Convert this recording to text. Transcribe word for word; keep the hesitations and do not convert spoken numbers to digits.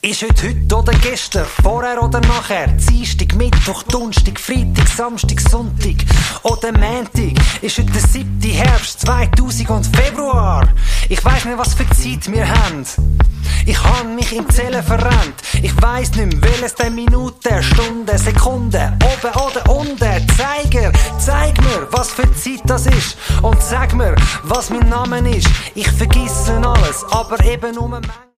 Ist heute heute oder gestern, vorher oder nachher, Dienstag, Mittwoch, Donnerstag, Freitag, Samstag, Sonntag oder Montag, ist heute der siebte Herbst zweitausend und Februar. Ich weiss nicht, was für Zeit wir haben. Ich han mich im Zählen verrannt. Ich weiss nicht mehr, welches der Minuten, Stunden, Sekunden, oben oder unten. Zeiger, zeig mir, was für Zeit das ist. Und sag mir, was mein Name ist. Ich vergesse alles, aber eben nur